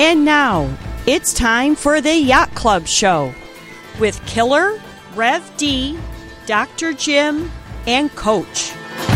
And now, it's time for the Yacht Club Show with Killer, Rev D, Dr. Jim, and Coach.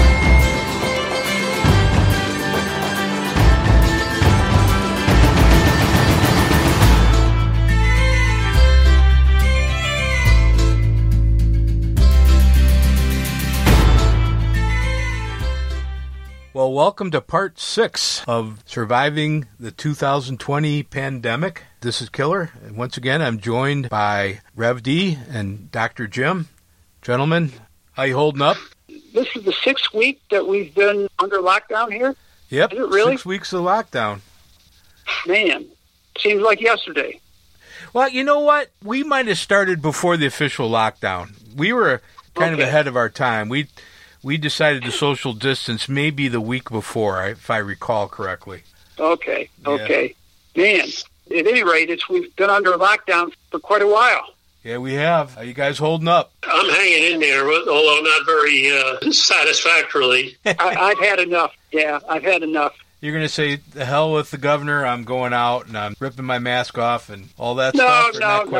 Well, welcome to part 6 of surviving the 2020 pandemic. This is Killer, and once again, I'm joined by Rev D and Dr. Jim. Gentlemen, how you holding up? This is the 6th week that we've been under lockdown here? Yep, is it really? 6 weeks of lockdown. Man, seems like yesterday. Well, you know what? We might have started before the official lockdown. We were kind of ahead of our time. We decided to social distance maybe the week before, if I recall correctly. Okay. Man, at any rate, we've been under lockdown for quite a while. Yeah, we have. How you guys holding up? I'm hanging in there, although not very satisfactorily. I've had enough. Yeah, I've had enough. You're going to say, the hell with the governor, I'm going out and I'm ripping my mask off and all that stuff?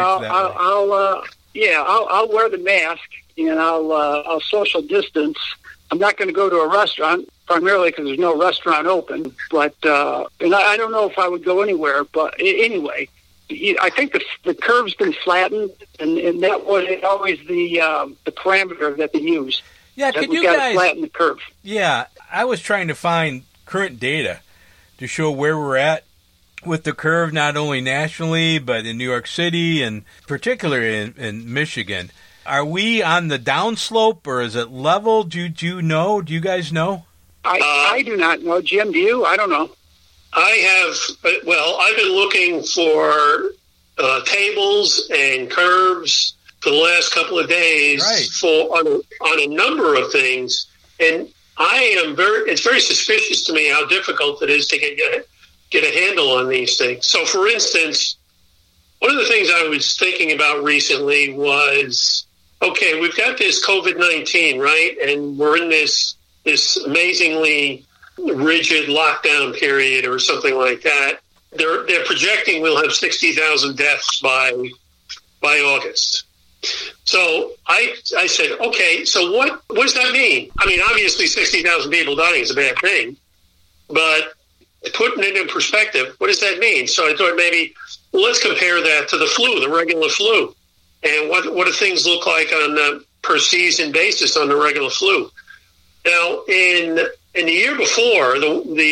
No. I'll wear the mask and I'll social distance. I'm not going to go to a restaurant, primarily because there's no restaurant open. But and I don't know if I would go anywhere. But anyway, I think the curve's been flattened, and that was always the parameter that they use. Yeah, could you guys flatten the curve? Yeah, I was trying to find current data to show where we're at with the curve, not only nationally, but in New York City and particularly in Michigan. Are we on the downslope or is it level? Do you know? Do you guys know? I do not know. Jim, do you? I don't know. I've been looking for tables and curves for the last couple of days on a number of things, and it's very suspicious to me how difficult it is to get a handle on these things. So, for instance, one of the things I was thinking about recently was, okay, we've got this COVID-19, right? And we're in this amazingly rigid lockdown period or something like that. They're projecting we'll have 60,000 deaths by August. So I said, okay, so what does that mean? I mean, obviously 60,000 people dying is a bad thing, but putting it in perspective, what does that mean? So I thought maybe, let's compare that to the flu, the regular flu. And what do things look like on a per season basis on the regular flu? Now, in the year before, the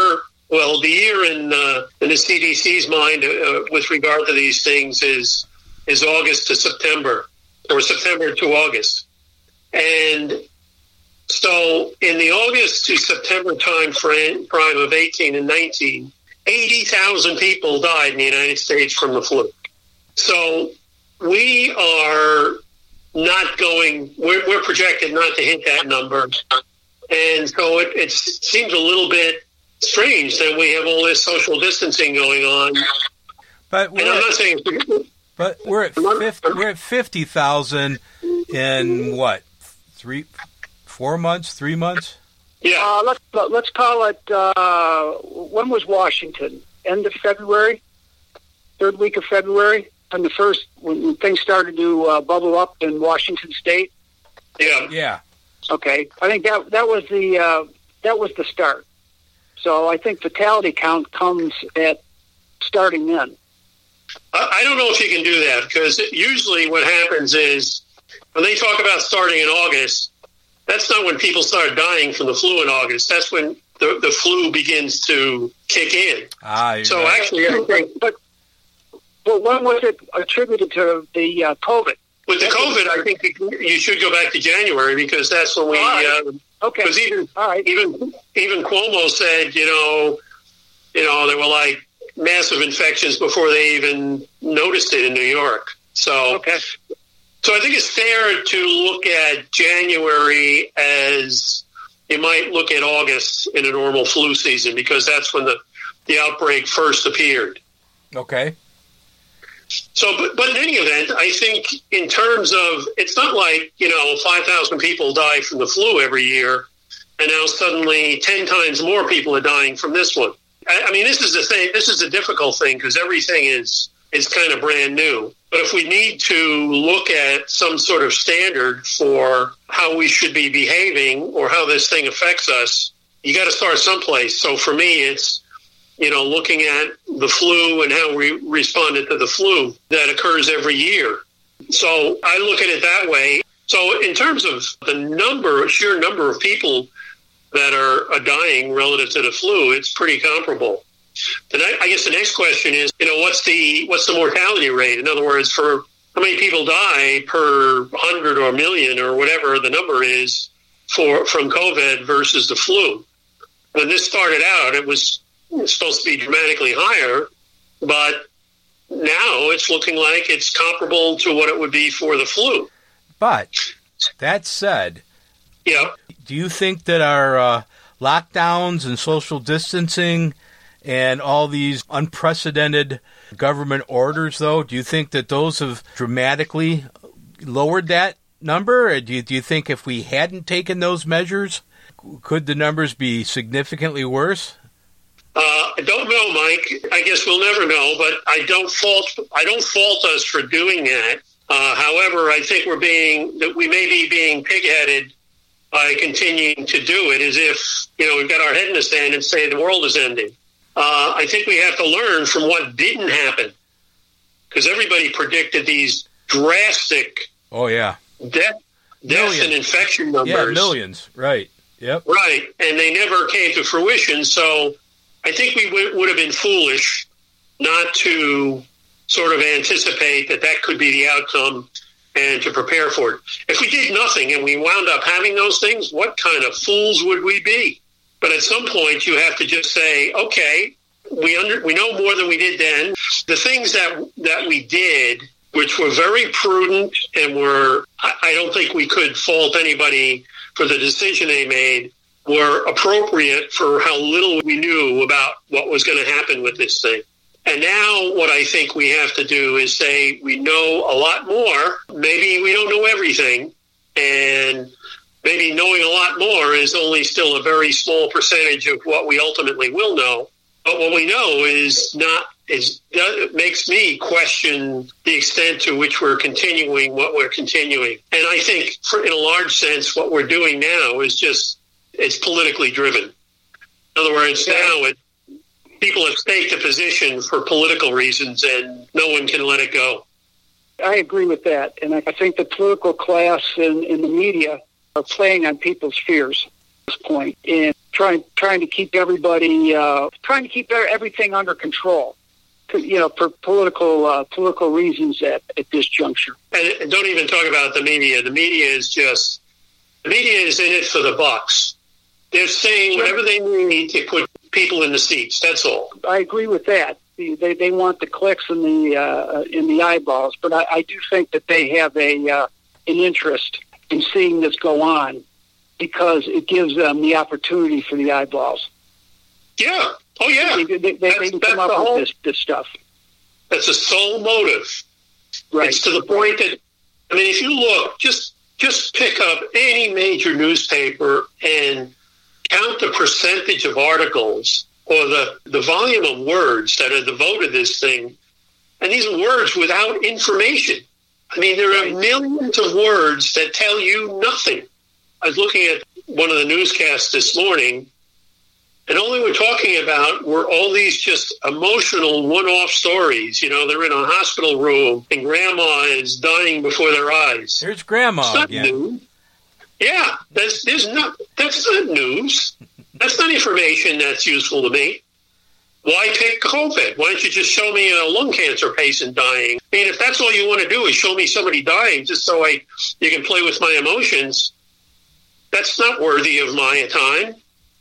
year in the CDC's mind with regard to these things is August to September, or September to August. And so in the August to September time frame of 18 and 19, 80,000 people died in the United States from the flu. So we are not going, we're projected not to hit that number. And so it seems a little bit strange that we have all this social distancing going on. But we're at 50,000 in what? 4 months, 3 months? Yeah. Let's call it, when was Washington? End of February? Third week of February? When things started to bubble up in Washington State? Yeah. Okay. I think that was the start. So I think fatality count comes at starting then. I don't know if you can do that, because usually what happens is when they talk about starting in August, that's not when people start dying from the flu in August. That's when the flu begins to kick in. So right. Actually, I think... But when was it attributed to the COVID? With the COVID, I think you should go back to January, because that's when we... Okay. Because even Cuomo said, there were like massive infections before they even noticed it in New York. So, okay. So I think it's fair to look at January as you might look at August in a normal flu season, because that's when the outbreak first appeared. Okay. So, but in any event, I think in terms of, it's not like, 5,000 people die from the flu every year, and now suddenly 10 times more people are dying from this one. I mean, this is the thing. This is the difficult thing because everything is kind of brand new. But if we need to look at some sort of standard for how we should be behaving or how this thing affects us, you got to start someplace. So for me, it's, looking at the flu and how we responded to the flu that occurs every year. So I look at it that way. So in terms of the sheer number of people that are dying relative to the flu, it's pretty comparable. Then I guess the next question is, what's the mortality rate? In other words, for how many people die per 100 or million or whatever the number is from COVID versus the flu. When this started out, it was supposed to be dramatically higher, but now it's looking like it's comparable to what it would be for the flu. But that said, yeah, do you think that our lockdowns and social distancing and all these unprecedented government orders, though, do you think that those have dramatically lowered that number? Or do you think if we hadn't taken those measures, could the numbers be significantly worse? I don't know, Mike. I guess we'll never know, but I don't fault us for doing that. However, I think we may be being pig-headed by continuing to do it as if, we've got our head in the sand and say the world is ending. I think we have to learn from what didn't happen because everybody predicted these drastic deaths and infection numbers. Yeah, millions, right. Yep. Right, and they never came to fruition, so I think we would have been foolish not to sort of anticipate that could be the outcome and to prepare for it. If we did nothing and we wound up having those things, what kind of fools would we be? But at some point, you have to just say, okay, we know more than we did then. The things that we did, which were very prudent and I don't think we could fault anybody for the decision they made, were appropriate for how little we knew about what was going to happen with this thing. And now what I think we have to do is say we know a lot more. Maybe we don't know everything, and maybe knowing a lot more is only still a very small percentage of what we ultimately will know. But what we know it makes me question the extent to which we're continuing what we're continuing. And I think in a large sense, what we're doing now is it's politically driven. In other words, now people have staked a position for political reasons and no one can let it go. I agree with that. And I think the political class and the media are playing on people's fears at this point and trying to keep everybody, everything under control, for political reasons at this juncture. And don't even talk about the media. The media is in it for the bucks. They're saying whatever they need to put people in the seats. That's all. I agree with that. They want the clicks and the eyeballs, but I do think that they have an interest in seeing this go on because it gives them the opportunity for the eyeballs. Yeah. Oh, yeah. They can come up with this stuff. That's the sole motive. Right. It's to the point that, if you look, just pick up any major newspaper and count the percentage of articles or the volume of words that are devoted to this thing, and these are words without information. There are millions of words that tell you nothing. I was looking at one of the newscasts this morning, and all they were talking about were all these just emotional one-off stories. They're in a hospital room, and grandma is dying before their eyes. Here's grandma it's not again. News. Yeah, that's not news. That's not information that's useful to me. Why pick COVID? Why don't you just show me a lung cancer patient dying? If that's all you want to do is show me somebody dying just so you can play with my emotions, that's not worthy of my time.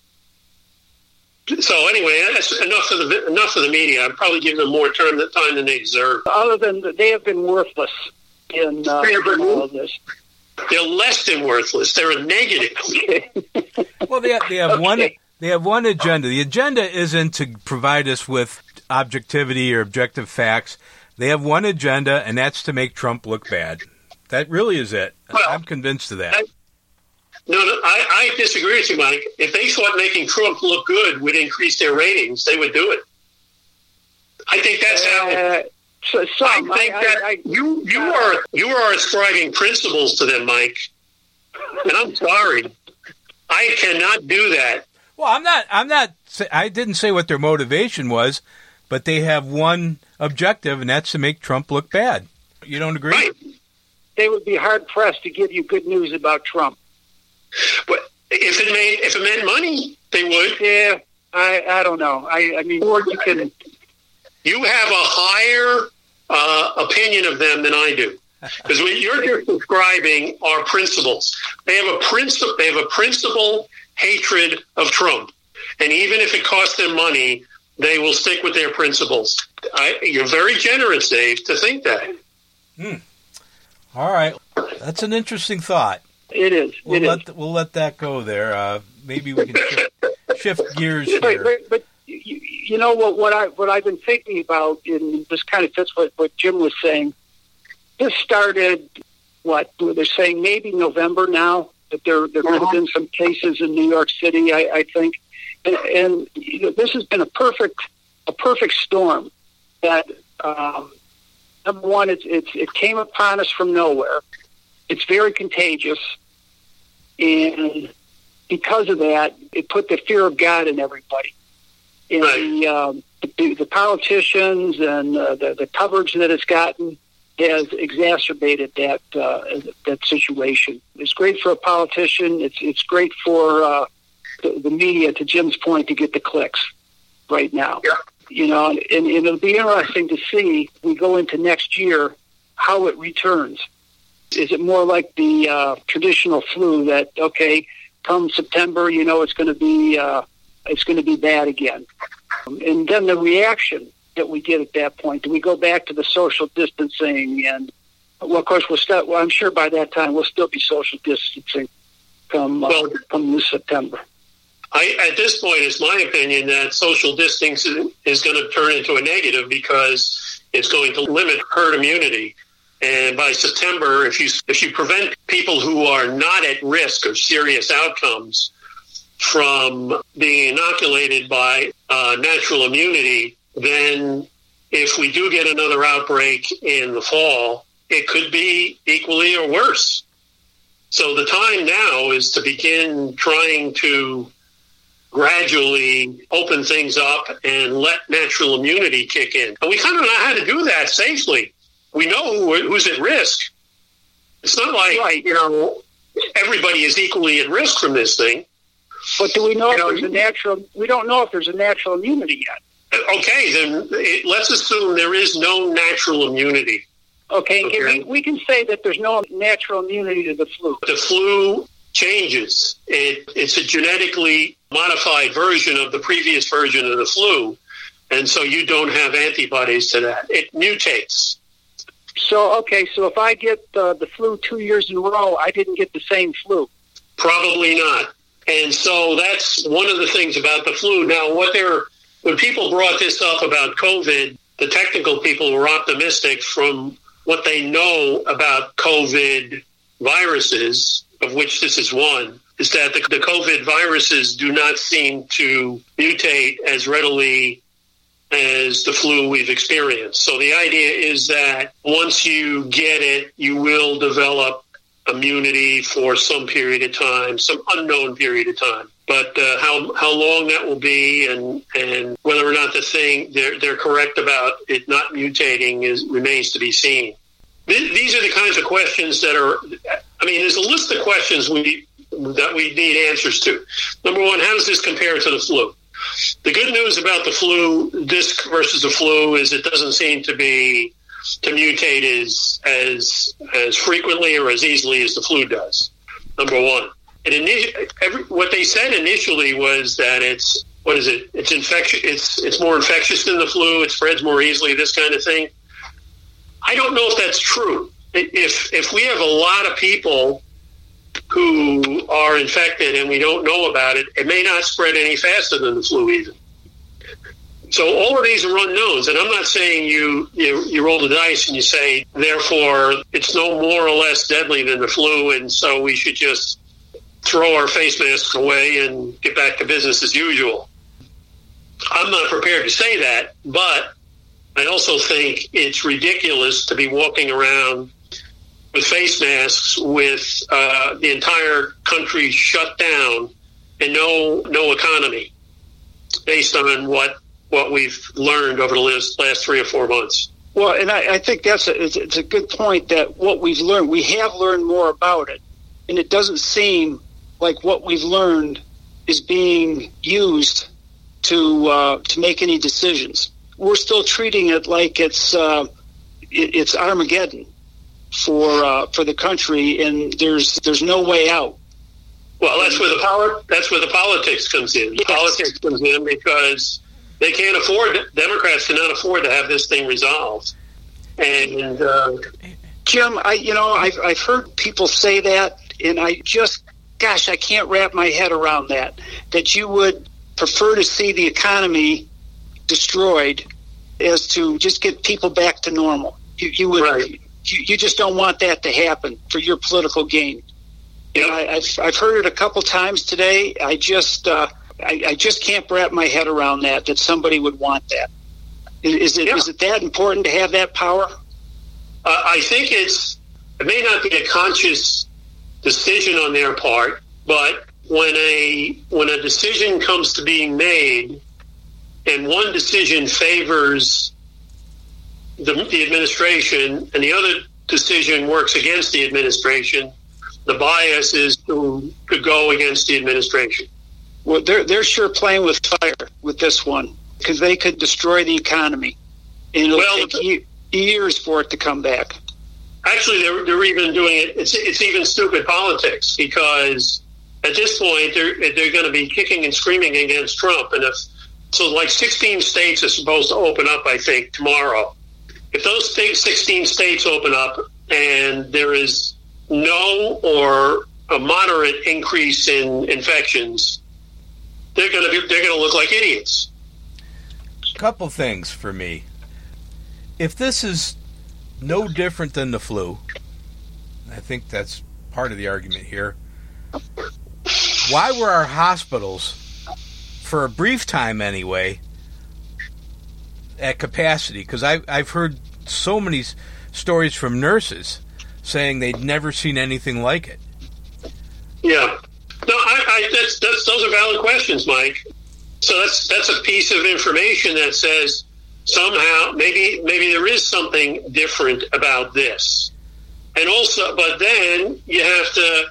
So anyway, that's enough of the media. I'd probably give them more time than they deserve. Other than they have been worthless in all of this. They're less than worthless. They're a negative. Well, they have one. They have one agenda. The agenda isn't to provide us with objectivity or objective facts. They have one agenda, and that's to make Trump look bad. That really is it. Well, I'm convinced of that. No, I disagree with you, Mike. If they thought making Trump look good would increase their ratings, they would do it. I think that's how. You are ascribing principles to them, Mike, and I'm sorry. I cannot do that. Well, I'm not. I didn't say what their motivation was, but they have one objective, and that's to make Trump look bad. You don't agree? Right. They would be hard pressed to give you good news about Trump. But if it meant money, they would. Yeah, I don't know. I mean, or you can. You have a higher opinion of them than I do, because what you're describing are principles. They have a principle hatred of Trump, and even if it costs them money, they will stick with their principles. You're very generous, Dave, to think that. All right, that's an interesting thought. It is. We'll let that go there. Maybe we can shift gears here. But you know what I've been thinking about, and this kind of fits what Jim was saying. This started, they're saying maybe November now, that there could have been some cases in New York City, I think. And this has been a perfect storm. That number one, it came upon us from nowhere. It's very contagious, and because of that, it put the fear of God in everybody. And the politicians and the coverage that it's gotten has exacerbated that situation. It's great for a politician. It's great for the media, to Jim's point, to get the clicks right now. Yeah. You know, and it'll be interesting to see, we go into next year, how it returns. Is it more like the traditional flu that, okay, come September, it's going to be bad again? And then the reaction that we get at that point, do we go back to the social distancing? And, well, of course, I'm sure by that time we'll still be social distancing come this September. At this point, it's my opinion that social distancing is going to turn into a negative, because it's going to limit herd immunity. And by September, if you prevent people who are not at risk of serious outcomes from being inoculated by natural immunity, then if we do get another outbreak in the fall, it could be equally or worse. So the time now is to begin trying to gradually open things up and let natural immunity kick in. And we kind of know how to do that safely. We know who's at risk. It's not like, everybody is equally at risk from this thing. But do we know if there's a natural... We don't know if there's a natural immunity yet. Okay, then let's assume there is no natural immunity. Okay. We can say that there's no natural immunity to the flu. The flu changes. It's a genetically modified version of the previous version of the flu, and so you don't have antibodies to that. It mutates. So if I get the flu 2 years in a row, I didn't get the same flu. Probably not. And so that's one of the things about the flu. Now, when people brought this up about COVID, the technical people were optimistic from what they know about COVID viruses, of which this is one, is that the COVID viruses do not seem to mutate as readily as the flu we've experienced. So the idea is that once you get it, you will develop immunity for some period of time, some unknown period of time. But how long that will be and whether or not they're correct about it not mutating remains to be seen. These are the kinds of questions that are, there's a list of questions that we need answers to. Number one, how does this compare to the flu? The good news about the flu, this versus the flu, is it doesn't seem to mutate as frequently or as easily as the flu does. Number one. And what they said initially was that it's infectious. It's more infectious than the flu. It spreads more easily. This kind of thing. I don't know if that's true. If we have a lot of people who are infected and we don't know about it, it may not spread any faster than the flu even. So all of these are unknowns, and I'm not saying you roll the dice and you say, therefore, it's no more or less deadly than the flu, and so we should just throw our face masks away and get back to business as usual. I'm not prepared to say that, but I also think it's ridiculous to be walking around with face masks with the entire country shut down and no economy based on what we've learned over the last 3 or 4 months. Well, and I think it's a good point that what we've learned, we have learned more about it, and it doesn't seem like what we've learned is being used to make any decisions. We're still treating it like it's Armageddon for the country, and there's no way out. Well, that's where the politics comes in. Yes. Politics comes in because they can't afford it. Democrats cannot afford to have this thing resolved. And Jim, I've heard people say that, and I can't wrap my head around that. That you would prefer to see the economy destroyed as to just get people back to normal. You would. Right. You just don't want that to happen for your political gain. Yep. I've heard it a couple times today. I just can't wrap my head around that somebody would want that. Is it that important to have that power? I think it may not be a conscious decision on their part, but when a decision comes to being made, and one decision favors the administration, and the other decision works against the administration, the bias is to go against the administration. Well, they're sure playing with fire with this one, because they could destroy the economy, and it'll take years for it to come back. Actually, they're even doing it. It's even stupid politics, because at this point they're going to be kicking and screaming against Trump, and like 16 states are supposed to open up, I think, tomorrow. If those 16 states open up and there is no or a moderate increase in infections, they're going to look like idiots. Couple things for me. If this is no different than the flu, I think that's part of the argument here. Why were our hospitals, for a brief time anyway, at capacity? Because I've heard so many stories from nurses saying they'd never seen anything like it. Yeah. No, those are valid questions, Mike. So that's a piece of information that says somehow maybe there is something different about this. And also, but then you have to,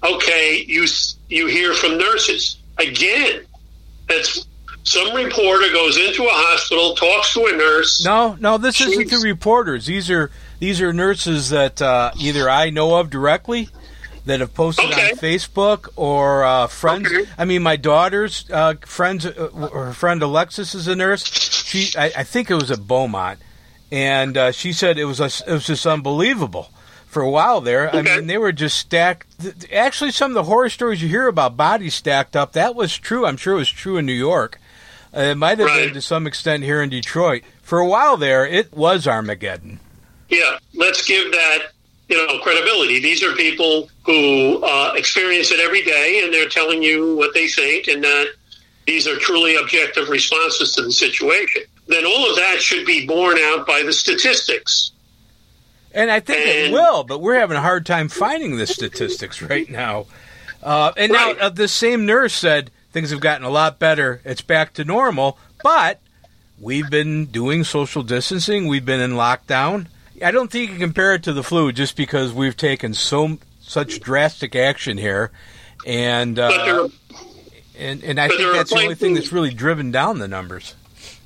you hear from nurses. Again, that's some reporter goes into a hospital, talks to a nurse. No, this isn't the reporters. These are nurses that either I know of directly, that have posted on Facebook, or friends. Okay. I mean, my daughter's friends, her friend Alexis is a nurse. I think it was at Beaumont, and she said it was just unbelievable. For a while there, okay. I mean, they were just stacked. Actually, some of the horror stories you hear about bodies stacked up, that was true. I'm sure it was true in New York. It might have been to some extent here in Detroit. For a while there, it was Armageddon. Yeah, let's give that credibility. These are people who experience it every day, and they're telling you what they think, and that these are truly objective responses to the situation. Then all of that should be borne out by the statistics. And I think it will, but we're having a hard time finding the statistics right now. Now the same nurse said things have gotten a lot better. It's back to normal, but we've been doing social distancing. We've been in lockdown. I don't think you can compare it to the flu just because we've taken such drastic action here. And I think that's the only thing that's really driven down the numbers.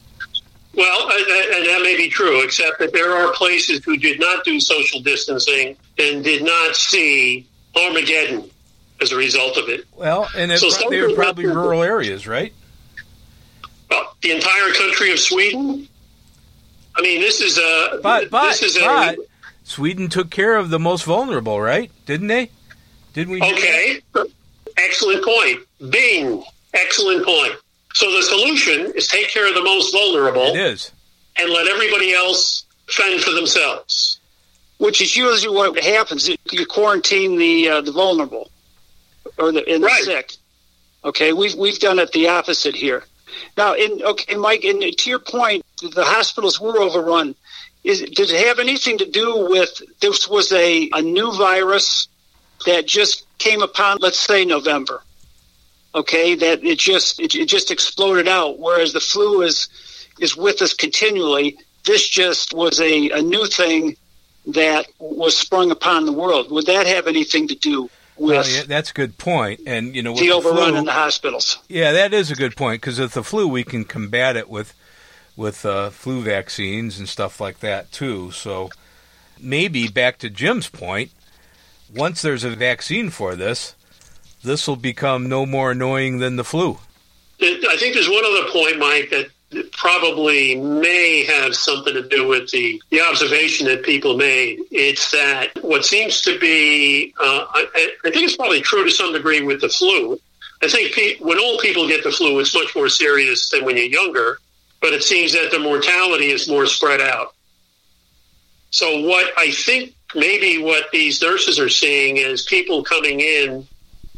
Well, and that may be true, except that there are places who did not do social distancing and did not see Armageddon as a result of it. Well, and they were probably rural areas, right? Well, the entire country of Sweden. I mean, this is a... But Sweden took care of the most vulnerable, right? Didn't they? Didn't we? Okay. Excellent point. Bing. Excellent point. So the solution is take care of the most vulnerable. It is. And let everybody else fend for themselves. Which is usually what happens. You quarantine the vulnerable. or the sick. Okay, we've done it the opposite here. Now, Mike, to your point, the hospitals were overrun. Does it have anything to do with this was a new virus that just came upon, let's say, November? Okay, that it just exploded out, whereas the flu is with us continually. This just was a new thing that was sprung upon the world. Would that have anything to do with that's a good point. And with the overrun in the hospitals? Yeah, that is a good point, because with the flu, we can combat it with flu vaccines and stuff like that too. So maybe, back to Jim's point, once there's a vaccine for this will become no more annoying than the flu. I think there's one other point, Mike, that probably may have something to do with the observation that people made. It's that what seems to be, I think it's probably true to some degree with the flu. I think when old people get the flu, it's much more serious than when you're younger, but it seems that the mortality is more spread out. So what I think maybe what these nurses are seeing is people coming in,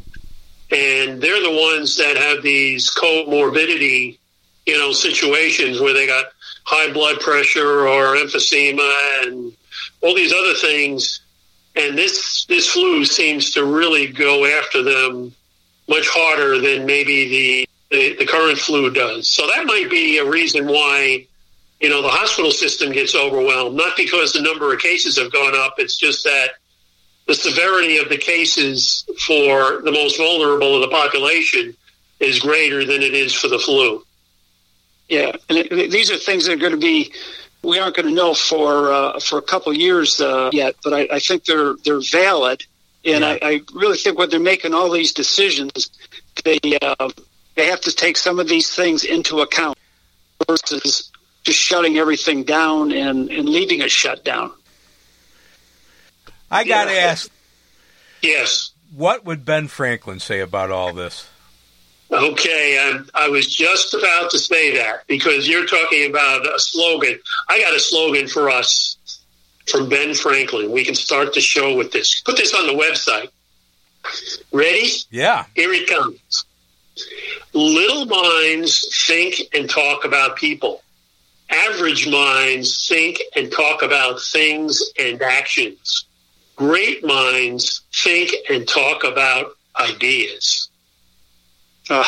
and they're the ones that have these comorbidity, situations where they got high blood pressure or emphysema and all these other things. And this flu seems to really go after them much harder than maybe the current flu does. So that might be a reason why, the hospital system gets overwhelmed, not because the number of cases have gone up. It's just that the severity of the cases for the most vulnerable of the population is greater than it is for the flu. Yeah, and these are things that are going to be, we aren't going to know for a couple of years yet, but I think they're valid, and yeah. I really think when they're making all these decisions, they have to take some of these things into account versus just shutting everything down and leaving it shut down. I got to ask. Yes. What would Ben Franklin say about all this? Okay, I was just about to say that, because you're talking about a slogan. I got a slogan for us from Ben Franklin. We can start the show with this. Put this on the website. Ready? Yeah. Here it comes. Little minds think and talk about people. Average minds think and talk about things and actions. Great minds think and talk about ideas. Wow.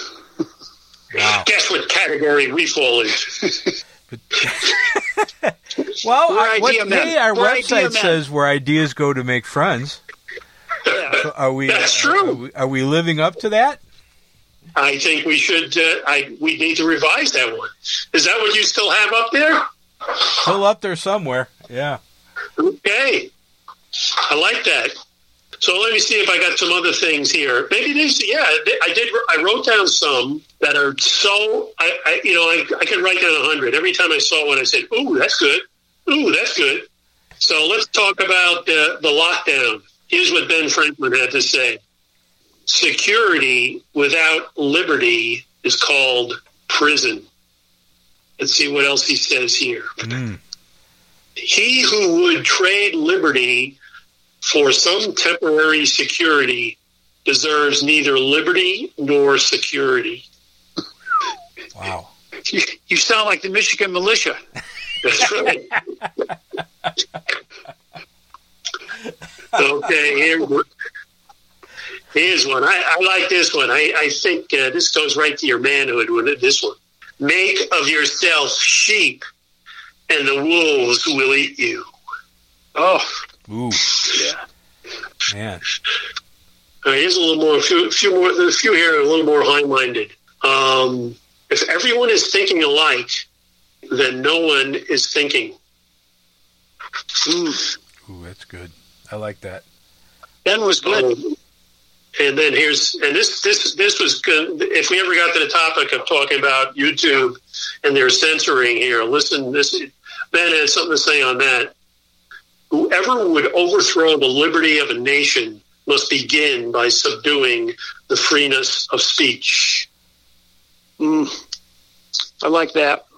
Guess what category we fall into? Well, our website says where ideas go to make friends. Yeah, so are we? That's true. Are we living up to that? I think we should. We need to revise that one. Is that what you still have up there? Still up there somewhere. Yeah. Okay. I like that. So let me see if I got some other things here. Maybe these. Yeah, I did. I wrote down some that are so. I could write down 100 every time I saw one. I said, "Ooh, that's good. Ooh, that's good." So let's talk about the lockdown. Here's what Ben Franklin had to say. Security without liberty is called prison. Let's see what else he says here. He who would trade liberty for some temporary security deserves neither liberty nor security. Wow. You sound like the Michigan militia. That's right. Okay, here's one. I like this one. I think this goes right to your manhood with this one. Make of yourself sheep, and the wolves will eat you. Oh. Ooh. Yeah. Man. All right, here's a little more. A few here are a little more high-minded. If everyone is thinking alike, then no one is thinking. Ooh, that's good. I like that. Ben was good. And then this was good. If we ever got to the topic of talking about YouTube and their censoring here, listen, Ben had something to say on that. Whoever would overthrow the liberty of a nation must begin by subduing the freeness of speech. I like that.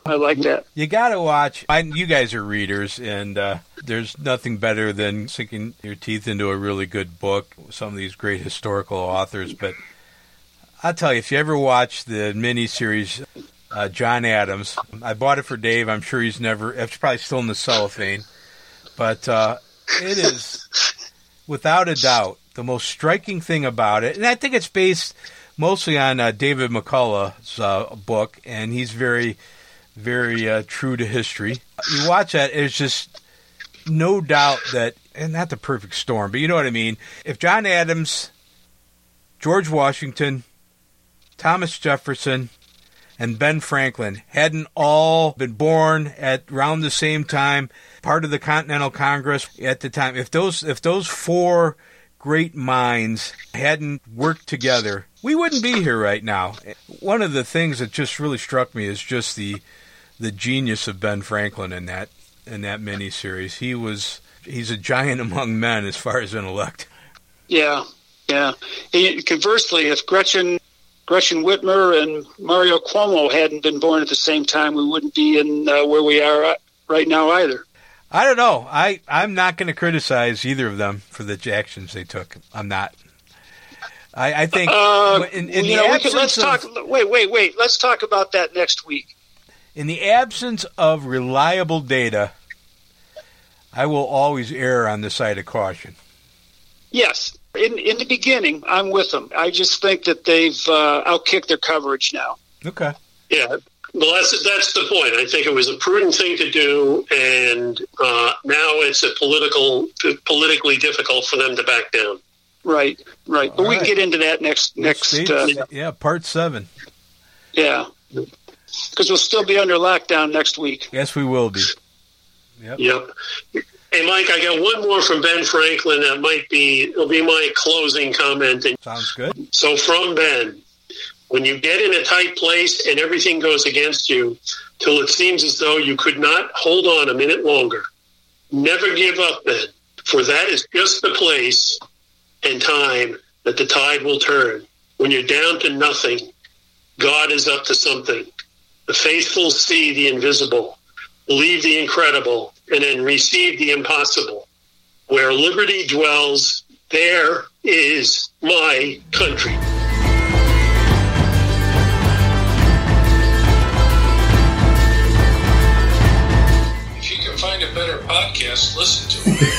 I like that. You got to watch. You guys are readers, and there's nothing better than sinking your teeth into a really good book. Some of these great historical authors. But I'll tell you, if you ever watch the miniseries John Adams, I bought it for Dave. I'm sure it's probably still in the cellophane. But it is, without a doubt, the most striking thing about it. And I think it's based mostly on David McCullough's book, and he's very, very true to history. You watch that, it's just no doubt that, and not the perfect storm, but you know what I mean. If John Adams, George Washington, Thomas Jefferson, and Ben Franklin hadn't all been born at around the same time, part of the Continental Congress at the time, if those four great minds hadn't worked together, we wouldn't be here right now. One of the things that just really struck me is just the genius of Ben Franklin in that miniseries. He's a giant among men as far as intellect. Yeah. Conversely, if Gretchen Whitmer and Mario Cuomo hadn't been born at the same time, we wouldn't be in where we are right now either. I don't know. I'm not going to criticize either of them for the actions they took. I'm not. I think let's talk. Wait. Let's talk about that next week. In the absence of reliable data, I will always err on the side of caution. Yes. In the beginning, I'm with them. I just think that they've outkicked their coverage now. Okay. Yeah. Well, that's the point. I think it was a prudent thing to do, and now it's politically difficult for them to back down. Right. But we can get into that next. Part 7. Yeah, because we'll still be under lockdown next week. Yes, we will be. Yep. Hey, Mike, I got one more from Ben Franklin. It'll be my closing comment. Sounds good. So from Ben, when you get in a tight place and everything goes against you till it seems as though you could not hold on a minute longer, never give up then, for that is just the place and time that the tide will turn. When you're down to nothing, God is up to something. The faithful see the invisible, believe the incredible, and then receive the impossible. Where liberty dwells, there is my country. If you can find a better podcast, listen to it.